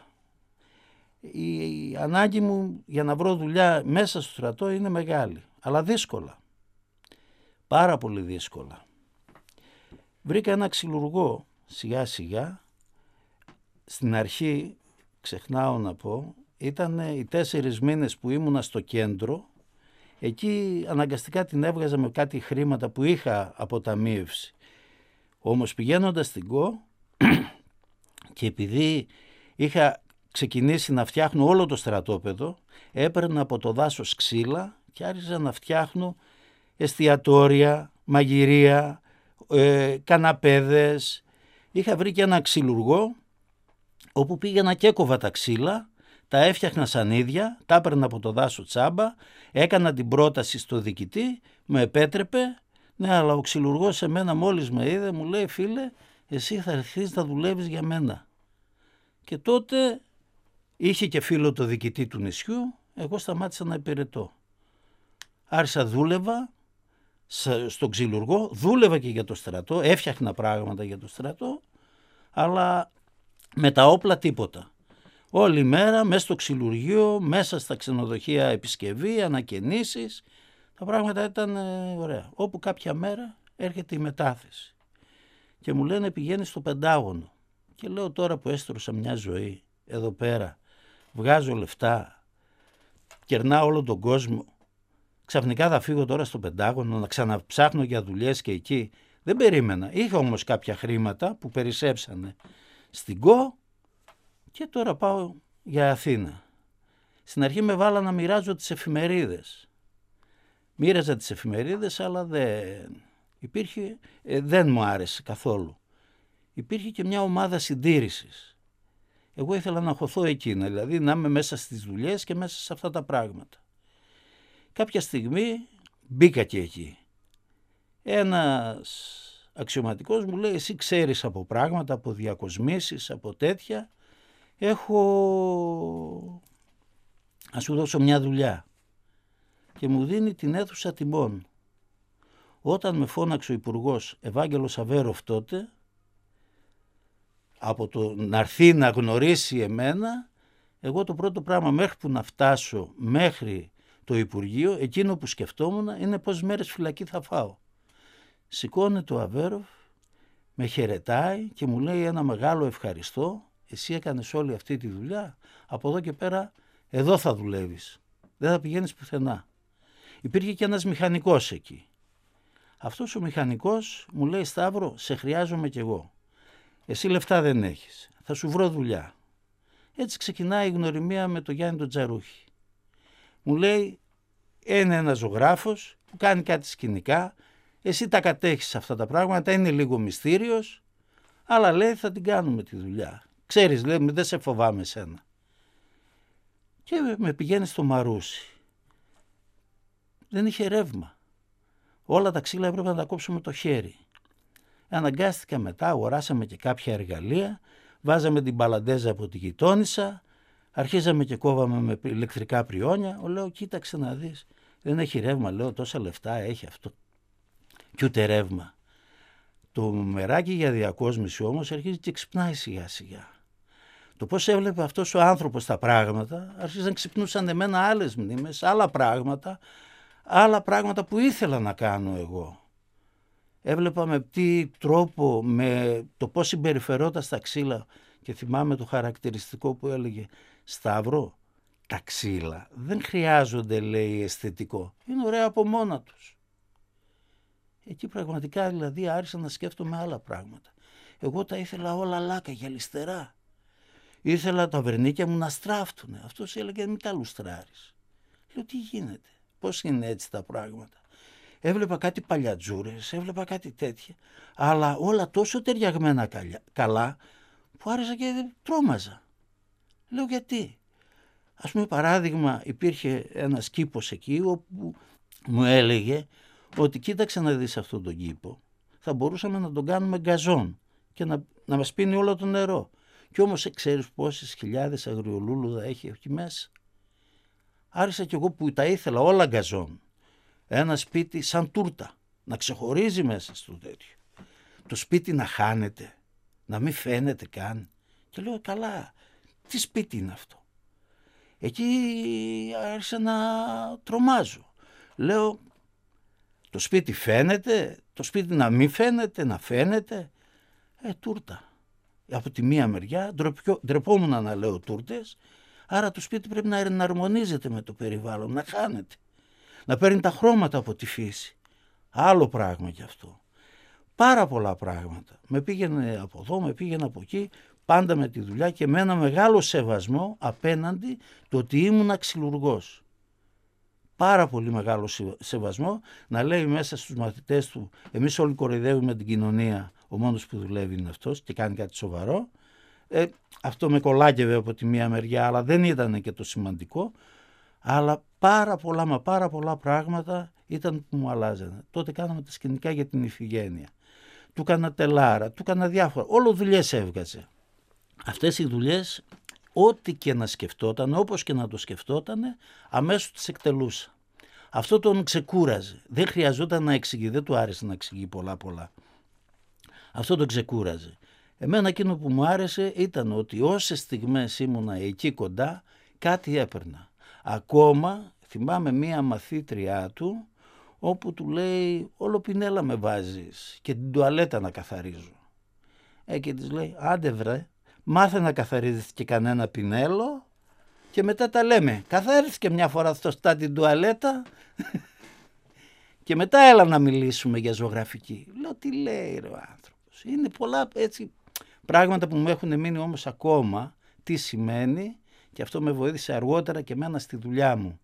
Η ανάγκη μου για να βρω δουλειά μέσα στο στρατό είναι μεγάλη, αλλά δύσκολα. Πάρα πολύ δύσκολα. Βρήκα ένα ξυλουργό σιγά σιγά. Στην αρχή, ξεχνάω να πω, ήταν οι 4 μήνες που ήμουνα στο κέντρο. Εκεί αναγκαστικά την έβγαζα με κάτι χρήματα που είχα αποταμίευση. Όμως πηγαίνοντας στην ΚΟ και επειδή είχα ξεκινήσει να φτιάχνω όλο το στρατόπεδο, έπαιρνα από το δάσος ξύλα και άρχισα να φτιάχνω εστιατόρια, μαγειρία, καναπέδες. Είχα βρει και ένα ξυλουργό όπου πήγαινα και έκοβα τα ξύλα, τα έφτιαχνα σαν ίδια, τα έπαιρνα από το δάσο τσάμπα, έκανα την πρόταση στο διοικητή, με επέτρεπε, ναι, αλλά ο ξυλουργός σε μένα μόλις με είδε, μου λέει, φίλε, εσύ θα αρχίσεις να δουλεύεις για μένα. Και τότε είχε και φίλο το διοικητή του νησιού, εγώ σταμάτησα να υπηρετώ. Άρχισα δούλευα στον ξυλουργό, δούλευα και για το στρατό, έφτιαχνα πράγματα για το στρατό, αλλά με τα όπλα τίποτα. Όλη μέρα μέσα στο ξυλουργείο, μέσα στα ξενοδοχεία επισκευή, ανακαινήσεις, τα πράγματα ήταν ωραία. Όπου κάποια μέρα έρχεται η μετάθεση και μου λένε πηγαίνεις στο Πεντάγωνο. Και λέω τώρα που έστρωσα μια ζωή εδώ πέρα, βγάζω λεφτά, κερνάω όλο τον κόσμο, ξαφνικά θα φύγω τώρα στο Πεντάγωνο να ξαναψάχνω για δουλειές και εκεί. Δεν περίμενα. Είχα όμως κάποια χρήματα που περισσέψανε στην ΚΟ και τώρα πάω για Αθήνα. Στην αρχή με βάλα να μοιράζω τις εφημερίδες. Μοίραζα τις εφημερίδες, αλλά δεν μου άρεσε καθόλου. Υπήρχε και μια ομάδα συντήρησης. Εγώ ήθελα να χωθώ εκείνα, δηλαδή να είμαι μέσα στις δουλειές και μέσα σε αυτά τα πράγματα. Κάποια στιγμή μπήκα και εκεί. Ένας αξιωματικός μου λέει, εσύ ξέρεις από πράγματα, από διακοσμήσεις, από τέτοια, να σου δώσω μια δουλειά. Και μου δίνει την αίθουσα τιμών. Όταν με φώναξε ο Υπουργός Ευάγγελος Αβέροφ τότε, από το να έρθει να γνωρίσει εμένα, εγώ το πρώτο πράγμα μέχρι που να φτάσω μέχρι το Υπουργείο, εκείνο που σκεφτόμουν είναι πόσες μέρες φυλακή θα φάω. Σηκώνεται ο Αβέροφ, με χαιρετάει και μου λέει ένα μεγάλο ευχαριστώ, εσύ έκανες όλη αυτή τη δουλειά, από εδώ και πέρα εδώ θα δουλεύεις, δεν θα πηγαίνεις πουθενά. Υπήρχε και ένας μηχανικός εκεί. Αυτός ο μηχανικός μου λέει, Σταύρο, σε χρειάζομαι κι εγώ. Εσύ λεφτά δεν έχεις, θα σου βρω δουλειά. Έτσι ξεκινάει η γνωριμία με τον Γιάννη τον Τζαρούχη. Μου λέει, είναι ένας ζωγράφος που κάνει κάτι σκηνικά, εσύ τα κατέχεις αυτά τα πράγματα, είναι λίγο μυστήριος, αλλά λέει θα την κάνουμε τη δουλειά. Ξέρεις, λέει, δεν σε φοβάμαι σένα. Και με πηγαίνει στο Μαρούσι. Δεν είχε ρεύμα. Όλα τα ξύλα έπρεπε να τα κόψουμε το χέρι. Αναγκάστηκα μετά, αγοράσαμε και κάποια εργαλεία, βάζαμε την μπαλαντέζα από τη γειτόνισσα, αρχίζαμε και κόβαμε με ηλεκτρικά πριόνια. Λέω, κοίταξε να δεις, δεν έχει ρεύμα, λέω, τόσα λεφτά έχει αυτό. Κι ούτε ρεύμα. Το μεράκι για διακόσμηση όμως αρχίζει και ξυπνάει σιγά σιγά. Το πώς έβλεπε αυτός ο άνθρωπος τα πράγματα, άρχισαν ξυπνούσαν εμένα άλλες μνήμες, άλλα πράγματα που ήθελα να κάνω εγώ. Έβλεπα με τι τρόπο, με το πώς συμπεριφερόταν στα ξύλα, και θυμάμαι το χαρακτηριστικό που έλεγε «Σταύρο, τα ξύλα δεν χρειάζονται», λέει, αισθητικό, είναι ωραία από μόνα τους. Εκεί πραγματικά δηλαδή άρχισα να σκέφτομαι άλλα πράγματα. Εγώ τα ήθελα όλα λάκα, γυαλιστερά. Ήθελα τα βερνίκια μου να στράφτουνε. Αυτός έλεγε «Μην τα λουστράρεις». Λέω «Τι γίνεται, πώς είναι έτσι τα πράγματα». Έβλεπα κάτι παλιατζούρες, έβλεπα κάτι τέτοια, αλλά όλα τόσο ταιριαγμένα καλά που άρεσα και τρόμαζα. Λέω γιατί. Ας πούμε παράδειγμα, υπήρχε ένας κήπος εκεί όπου μου έλεγε ότι κοίταξε να δεις αυτόν τον κήπο, θα μπορούσαμε να τον κάνουμε γκαζόν και να μας πίνει όλο το νερό. Κι όμως ξέρεις πόσες χιλιάδες αγριολούλουδα έχει εκεί μέσα. Άρχισα κι εγώ που τα ήθελα όλα γκαζόν. Ένα σπίτι σαν τούρτα, να ξεχωρίζει μέσα στο τέτοιο. Το σπίτι να χάνεται, να μην φαίνεται καν. Και λέω καλά, τι σπίτι είναι αυτό. Εκεί άρχισα να τρομάζω. Λέω το σπίτι φαίνεται, το σπίτι να μην φαίνεται, να φαίνεται. Τούρτα. Από τη μία μεριά ντρεπόμουν να λέω τούρτες, άρα το σπίτι πρέπει να εναρμονίζεται με το περιβάλλον, να χάνεται. Να παίρνει τα χρώματα από τη φύση. Άλλο πράγμα κι αυτό. Πάρα πολλά πράγματα. Με πήγαινε από εδώ, με πήγαινε από εκεί, πάντα με τη δουλειά και με ένα μεγάλο σεβασμό απέναντι το ότι ήμουν ξυλουργός. Πάρα πολύ μεγάλο σεβασμό, να λέει μέσα στους μαθητές του «Εμείς όλοι κοροϊδεύουμε την κοινωνία, ο μόνος που δουλεύει είναι αυτός και κάνει κάτι σοβαρό». Αυτό με κολάκευε από τη μία μεριά, αλλά δεν ήταν και το σημαντικό. Αλλά πάρα πολλά πράγματα ήταν που μου αλλάζανε. Τότε κάναμε τα σκηνικά για την Ιφηγένεια. Του έκανα τελάρα, του έκανα διάφορα. Όλο δουλειές έβγαζε. Αυτές οι δουλειές, ό,τι και να σκεφτόταν, όπως και να το σκεφτόταν, αμέσως τις εκτελούσα. Αυτό τον ξεκούραζε. Δεν χρειαζόταν να εξηγεί, δεν του άρεσε να εξηγεί πολλά. Αυτό τον ξεκούραζε. Εμένα εκείνο που μου άρεσε ήταν ότι όσες στιγμές ήμουνα εκεί κοντά, κάτι έπαιρνα. Ακόμα θυμάμαι μία μαθήτριά του όπου του λέει «Όλο πινέλα με βάζεις και την τουαλέτα να καθαρίζω». Και της λέει «Άντε βρε, μάθε να καθαρίζεις και κανένα πινέλο και μετά τα λέμε. Καθάρισε και μια φορά σωστά την τουαλέτα και μετά έλα να μιλήσουμε για ζωγραφική». Λέω «Τι λέει ρε ο άνθρωπος». Είναι πολλά έτσι πράγματα που μου έχουν μείνει όμως ακόμα τι σημαίνει. Και αυτό με βοήθησε αργότερα και εμένα στη δουλειά μου.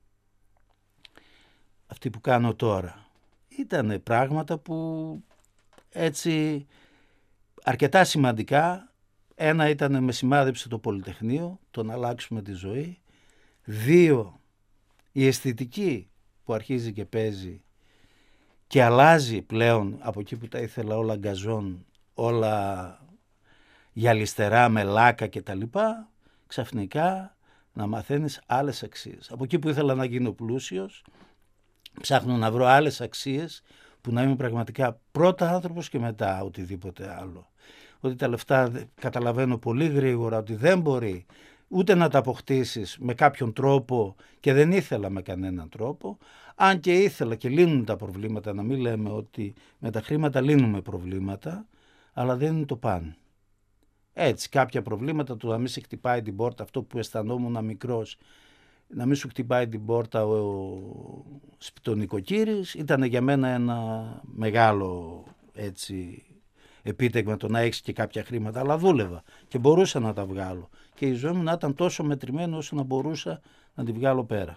Αυτή που κάνω τώρα. Ήτανε πράγματα που έτσι αρκετά σημαντικά. Ένα ήταν με σημάδεψε το Πολυτεχνείο, το να αλλάξουμε τη ζωή. 2, η αισθητική που αρχίζει και παίζει και αλλάζει πλέον από εκεί που τα ήθελα όλα γκαζόν, όλα γυαλιστερά με λάκα κτλ. Ξαφνικά να μαθαίνεις άλλες αξίες. Από εκεί που ήθελα να γίνω πλούσιος, ψάχνω να βρω άλλες αξίες που να είμαι πραγματικά πρώτα άνθρωπος και μετά οτιδήποτε άλλο. Ότι τα λεφτά καταλαβαίνω πολύ γρήγορα ότι δεν μπορεί ούτε να τα αποκτήσεις με κάποιον τρόπο και δεν ήθελα με κανέναν τρόπο, αν και ήθελα και λύνουν τα προβλήματα, να μην λέμε ότι με τα χρήματα λύνουμε προβλήματα, αλλά δεν είναι το παν. Έτσι, κάποια προβλήματα του να μην σε χτυπάει την πόρτα, αυτό που αισθανόμουν μικρός, να μην σου χτυπάει την πόρτα ο σπιτονικοκύρης, ήταν για μένα ένα μεγάλο έτσι επίτευγμα το να έχεις και κάποια χρήματα, αλλά δούλευα και μπορούσα να τα βγάλω και η ζωή μου να ήταν τόσο μετρημένη όσο να μπορούσα να τη βγάλω πέρα.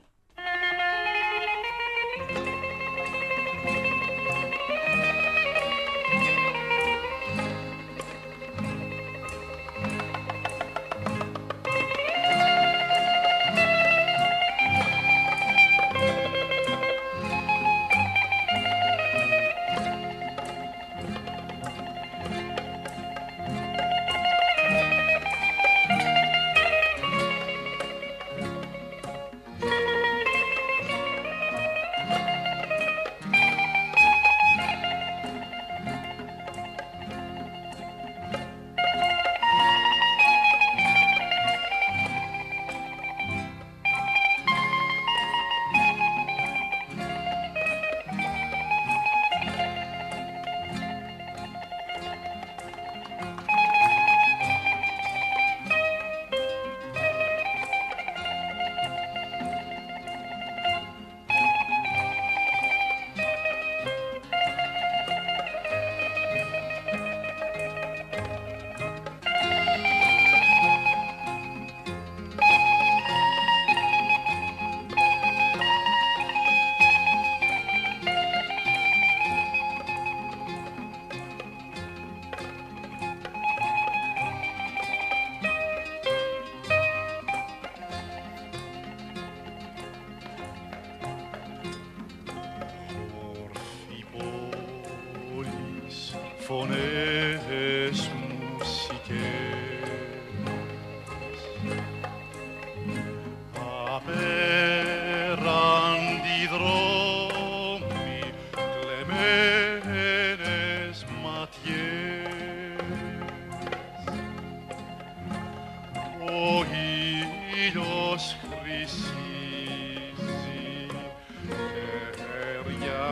φωνές, μουσικές, απέραντι δρόμοι, κλεμμένες ματιές, ο ήλιος χρυσίζει, χέρια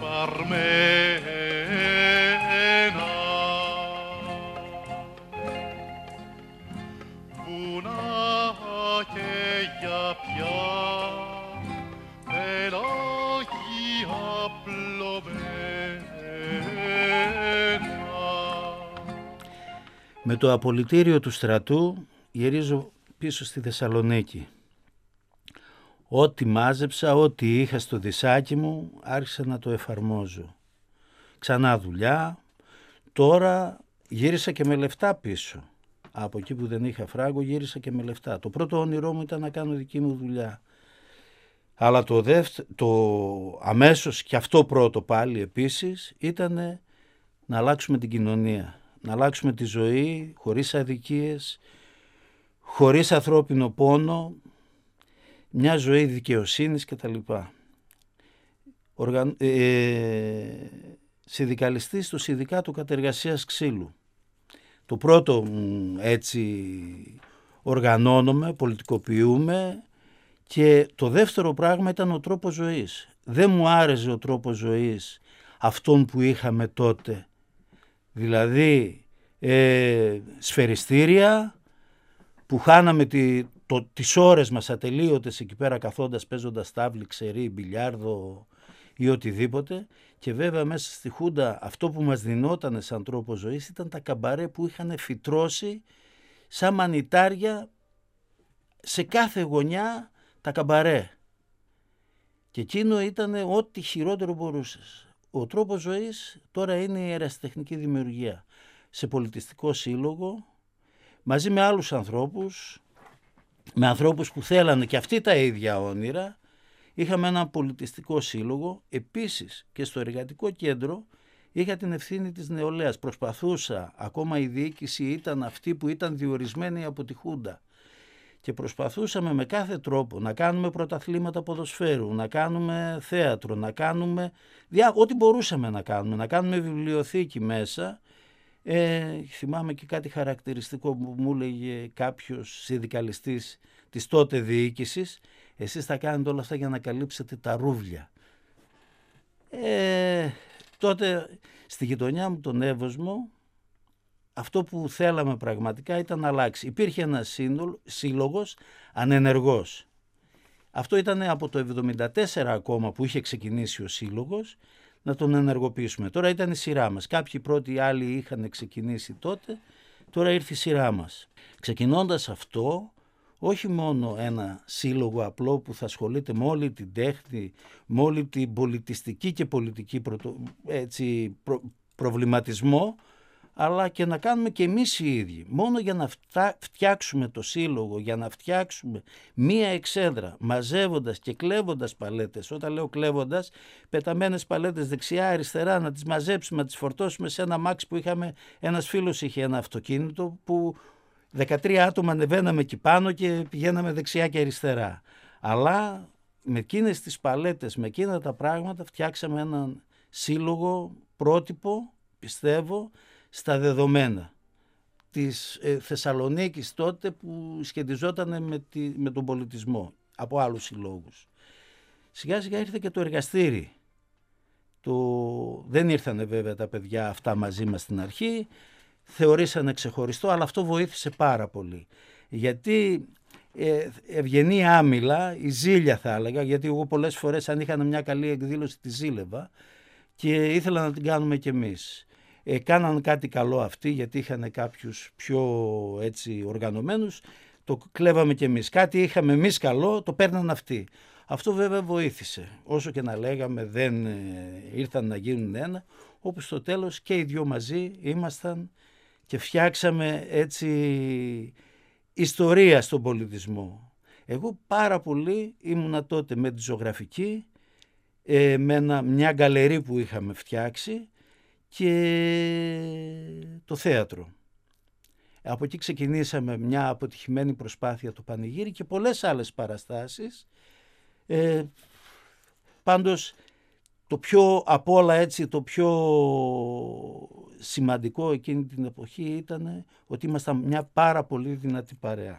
σπαρμένα, βουνά και για πια πελάγια πλωμένα. Με το απολυτήριο του στρατού γυρίζω πίσω στη Θεσσαλονίκη. Ό,τι μάζεψα, ό,τι είχα στο δισάκι μου, άρχισα να το εφαρμόζω. Ξανά δουλειά, τώρα γύρισα και με λεφτά πίσω. Από εκεί που δεν είχα φράγκο γύρισα και με λεφτά. Το πρώτο όνειρό μου ήταν να κάνω δική μου δουλειά. Αλλά το αμέσως και αυτό πρώτο πάλι επίσης ήταν να αλλάξουμε την κοινωνία. Να αλλάξουμε τη ζωή χωρίς αδικίες, χωρίς ανθρώπινο πόνο, μια ζωή δικαιοσύνης κτλ. Συνδικαλιστής στο Συνδικάτο Κατεργασίας Ξύλου. Το πρώτο έτσι οργανώνομαι, πολιτικοποιούμε, και το δεύτερο πράγμα ήταν ο τρόπος ζωής. Δεν μου άρεσε ο τρόπος ζωής αυτόν που είχαμε τότε. Δηλαδή σφαιριστήρια που χάναμε τις ώρες μας ατελείωτες εκεί πέρα καθόντας, παίζοντας τάβλη, ξερί, μπιλιάρδο ή οτιδήποτε, και βέβαια μέσα στη Χούντα αυτό που μας δινότανε σαν τρόπο ζωής ήταν τα καμπαρέ που είχαν φυτρώσει σαν μανιτάρια σε κάθε γωνιά, τα καμπαρέ. Και εκείνο ήταν ό,τι χειρότερο μπορούσες. Ο τρόπος ζωής τώρα είναι η ερασιτεχνική δημιουργία. Σε πολιτιστικό σύλλογο, μαζί με άλλους ανθρώπους, με ανθρώπους που θέλανε και αυτοί τα ίδια όνειρα, είχαμε ένα πολιτιστικό σύλλογο. Επίσης και στο εργατικό κέντρο είχα την ευθύνη της νεολαίας. Προσπαθούσα, ακόμα η διοίκηση ήταν αυτή που ήταν διορισμένη από τη Χούντα, και προσπαθούσαμε με κάθε τρόπο να κάνουμε πρωταθλήματα ποδοσφαίρου, να κάνουμε θέατρο, να κάνουμε ό,τι μπορούσαμε να κάνουμε βιβλιοθήκη μέσα. Θυμάμαι και κάτι χαρακτηριστικό που μου έλεγε κάποιος συνδικαλιστής της τότε διοίκησης: εσείς θα κάνετε όλα αυτά για να καλύψετε τα ρούβλια. Τότε στη γειτονιά μου, τον Εύωσμο, αυτό που θέλαμε πραγματικά ήταν να αλλάξει. Υπήρχε ένας σύλλογος ανενεργός. Αυτό ήταν από το 1974 ακόμα που είχε ξεκινήσει ο σύλλογος, να τον ενεργοποιήσουμε. Τώρα ήταν η σειρά μας. Κάποιοι πρώτοι άλλοι είχαν ξεκινήσει τότε, τώρα ήρθε η σειρά μας. Ξεκινώντας αυτό, όχι μόνο ένα σύλλογο απλό που θα ασχολείται με όλη την τέχνη, με όλη την πολιτιστική και πολιτική προβληματισμό, αλλά και να κάνουμε και εμείς οι ίδιοι. Μόνο για να φτιάξουμε το σύλλογο, για να φτιάξουμε μία εξέδρα, μαζεύοντας και κλέβοντας παλέτες. Όταν λέω κλέβοντας, πεταμένες παλέτες δεξιά, αριστερά, να τις μαζέψουμε, να τις φορτώσουμε σε ένα αμάξι που είχαμε. Ένας φίλος είχε ένα αυτοκίνητο που 13 άτομα ανεβαίναμε εκεί πάνω και πηγαίναμε δεξιά και αριστερά. Αλλά με εκείνες τις παλέτες, με εκείνα τα πράγματα, φτιάξαμε έναν σύλλογο πρότυπο, πιστεύω, στα δεδομένα της Θεσσαλονίκης τότε, που σχετιζόταν με τον πολιτισμό από άλλους συλλόγους. Σιγά σιγά ήρθε και το εργαστήρι. Δεν ήρθανε βέβαια τα παιδιά αυτά μαζί μας στην αρχή, θεωρήσανε ξεχωριστό, αλλά αυτό βοήθησε πάρα πολύ. Γιατί ευγενή άμυλα, η ζήλια θα έλεγα, γιατί εγώ πολλές φορές αν είχαν μια καλή εκδήλωση τη ζήλευα και ήθελα να την κάνουμε κι εμείς. Κάναν κάτι καλό αυτοί, γιατί είχαν κάποιους πιο έτσι οργανωμένους, το κλέβαμε κι εμείς. Κάτι είχαμε εμείς καλό, το παίρναν αυτοί. Αυτό βέβαια βοήθησε. Όσο και να λέγαμε δεν ήρθαν να γίνουν ένα, όπου στο τέλος και οι δυο μαζί ήμασταν και φτιάξαμε έτσι ιστορία στον πολιτισμό. Εγώ πάρα πολύ ήμουνα τότε με τη ζωγραφική, με μια γκαλερί που είχαμε φτιάξει, και το θέατρο. Από εκεί ξεκινήσαμε μια αποτυχημένη προσπάθεια το πανηγύρι και πολλές άλλες παραστάσεις. Πάντως το πιο απ' όλα έτσι, το πιο σημαντικό εκείνη την εποχή ήταν ότι ήμασταν μια πάρα πολύ δυνατή παρέα.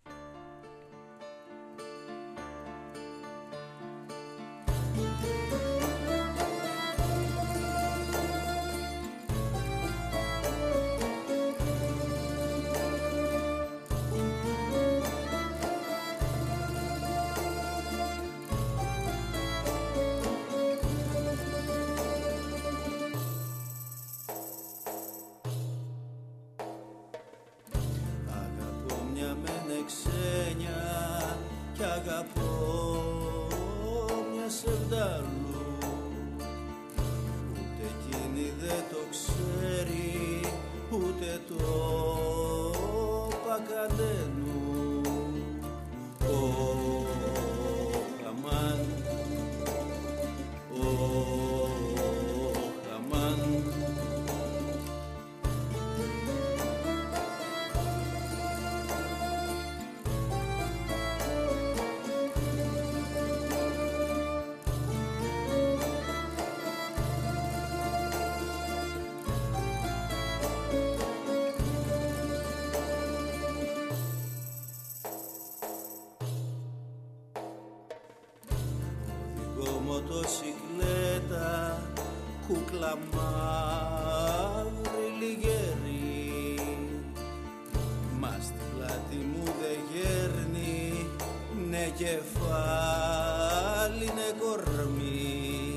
Μοτοσικλέτα, κούκλα μαύρη λιγερή, μα στην πλάτη μου δε γέρνει, ναι κεφάλι, ναι κορμί.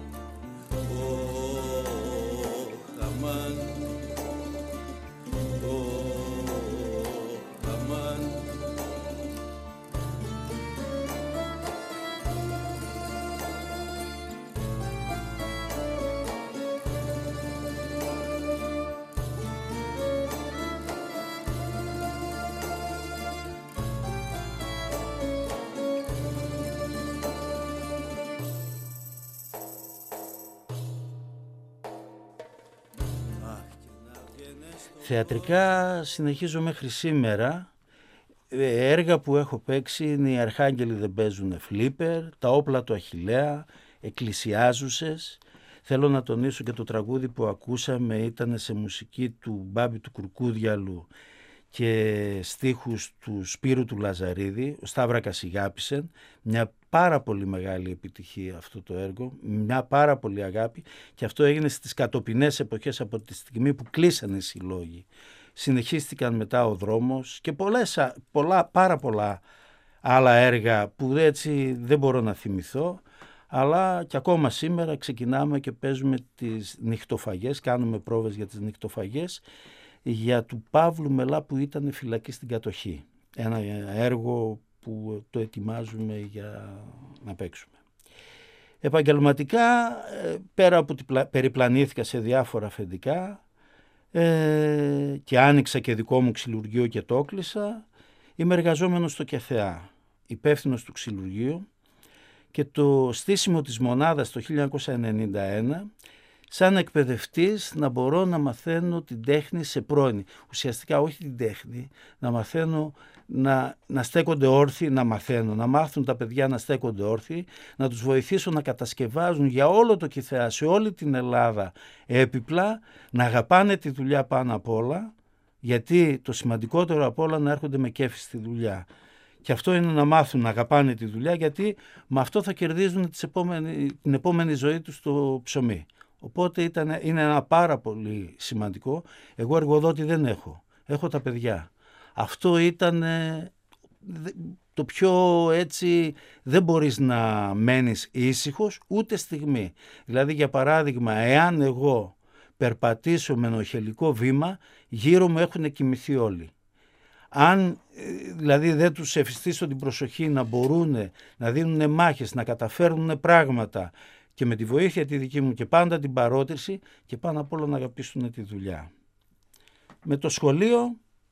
Αμάν, αμάν. Θεατρικά συνεχίζω μέχρι σήμερα. Έργα που έχω παίξει είναι οι Αρχάγγελοι δεν παίζουνε φλίπερ, τα όπλα του Αχιλλέα, Εκκλησιάζουσες. Θέλω να τονίσω και το τραγούδι που ακούσαμε ήταν σε μουσική του Μπάμπη του Κουρκούδιαλου και στίχους του Σπύρου του Λαζαρίδη, ο Σταύρακας Ηγάπησεν, μια πάρα πολύ μεγάλη επιτυχία αυτό το έργο, μια πάρα πολύ αγάπη, και αυτό έγινε στις κατοπινές εποχές από τη στιγμή που κλείσανε οι συλλόγοι. Συνεχίστηκαν μετά ο δρόμος και πάρα πολλά άλλα έργα που έτσι δεν μπορώ να θυμηθώ, αλλά και ακόμα σήμερα ξεκινάμε και παίζουμε τις νυχτοφαγές, κάνουμε πρόβες για τις νυχτοφαγές για του Παύλου Μελά που ήταν φυλακή στην κατοχή. Ένα έργο που το ετοιμάζουμε για να παίξουμε. Επαγγελματικά, πέρα από ότι περιπλανήθηκα σε διάφορα αφεντικά και άνοιξα και δικό μου ξυλουργείο και το έκλεισα, είμαι εργαζόμενος στο ΚΕΘΕΑ, υπεύθυνος του ξυλουργείου, και το στήσιμο της μονάδας το 1991 σαν εκπαιδευτής να μπορώ να μαθαίνω την τέχνη σε πρώην. Ουσιαστικά όχι την τέχνη, να μαθαίνω να στέκονται όρθιοι, να μάθουν τα παιδιά να στέκονται όρθιοι, να τους βοηθήσω να κατασκευάζουν για όλο το ΚΕΘΕΑ, σε όλη την Ελλάδα έπιπλα, να αγαπάνε τη δουλειά πάνω απ' όλα, γιατί το σημαντικότερο απ' όλα να έρχονται με κέφι στη δουλειά. Και αυτό είναι να μάθουν να αγαπάνε τη δουλειά, γιατί με αυτό θα κερδίζουν την επόμενη ζωή τους το ψωμί. Οπότε είναι ένα πάρα πολύ σημαντικό. Εγώ εργοδότη δεν έχω. Έχω τα παιδιά. Αυτό ήταν το πιο έτσι, δεν μπορείς να μένεις ήσυχος ούτε στιγμή. Δηλαδή για παράδειγμα, εάν εγώ περπατήσω με ενοχελικό βήμα, γύρω μου έχουν κοιμηθεί όλοι. Αν δηλαδή δεν τους εφιστήσω την προσοχή να μπορούν να δίνουν μάχες, να καταφέρουν πράγματα, και με τη βοήθεια τη δική μου και πάντα την παρότριση, και πάνω απ' όλα να αγαπήσουν τη δουλειά. Με το σχολείο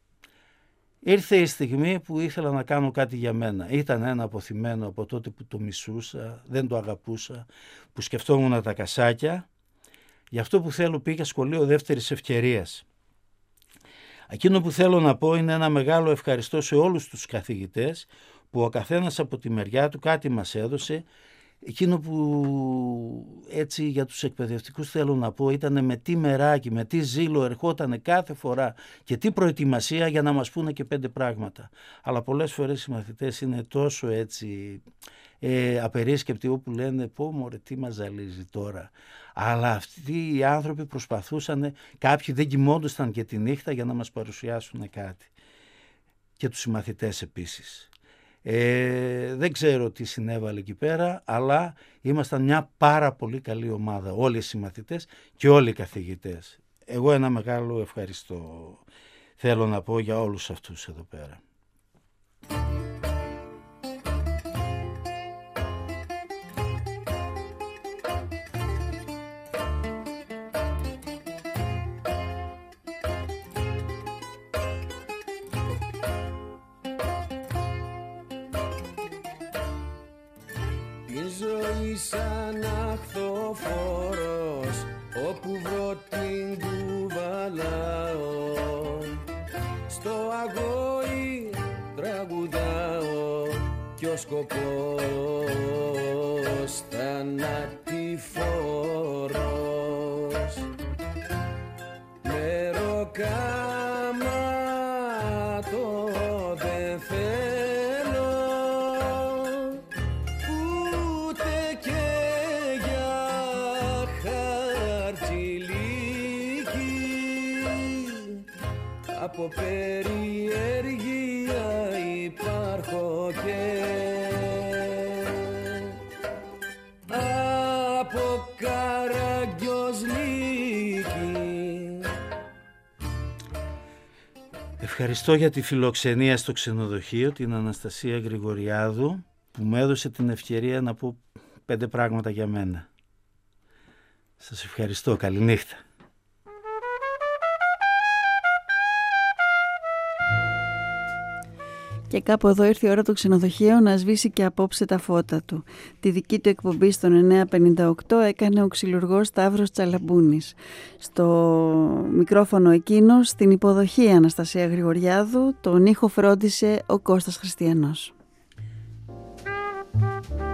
ήρθε η στιγμή που ήθελα να κάνω κάτι για μένα. Ήταν ένα αποθυμένο από τότε που το μισούσα, δεν το αγαπούσα, που σκεφτόμουν τα κασάκια, Γι' αυτό που θέλω πήγα σχολείο δεύτερης ευκαιρίας. Εκείνο που θέλω να πω είναι ένα μεγάλο ευχαριστώ σε όλους τους καθηγητές που ο καθένας από τη μεριά του κάτι μας έδωσε. Εκείνο που έτσι για τους εκπαιδευτικούς θέλω να πω ήταν με τι μεράκι, με τι ζήλο ερχόταν κάθε φορά και τι προετοιμασία για να μας πούνε και 5 πράγματα. Αλλά πολλές φορές οι μαθητές είναι τόσο έτσι απερίσκεπτοι όπου λένε πω μωρέ τι μας ζαλίζει τώρα. Αλλά αυτοί οι άνθρωποι προσπαθούσαν, κάποιοι δεν κοιμόντουσαν και τη νύχτα για να μας παρουσιάσουν κάτι. Και τους συμμαθητές επίσης. Δεν ξέρω τι συνέβαλε εκεί πέρα, αλλά ήμασταν μια πάρα πολύ καλή ομάδα, όλοι οι συμμαθητές και όλοι οι καθηγητές. Εγώ ένα μεγάλο ευχαριστώ θέλω να πω για όλους αυτούς εδώ πέρα. Σαν αχθοφόρος όπου βρω την κουβαλάω, στο αγόη τραγουδάω κι ο σκοπός θανατηφόρος. Με ροκάματο δεν θέλω από περιέργεια υπάρχω και από Καραγκιόζλικη. Ευχαριστώ για τη φιλοξενία στο ξενοδοχείο την Αναστασία Γρηγοριάδου που μου έδωσε την ευκαιρία να πω 5 πράγματα για μένα. Σας ευχαριστώ. Καληνύχτα. Και κάπου εδώ ήρθε η ώρα του ξενοδοχείου να σβήσει και απόψε τα φώτα του. Τη δική του εκπομπή στον 958 έκανε ο ξυλουργός Σταύρος Τσαλαμπούνης. Στο μικρόφωνο εκείνος, στην υποδοχή Αναστασία Γρηγοριάδου, τον ήχο φρόντισε ο Κώστας Χριστιανός.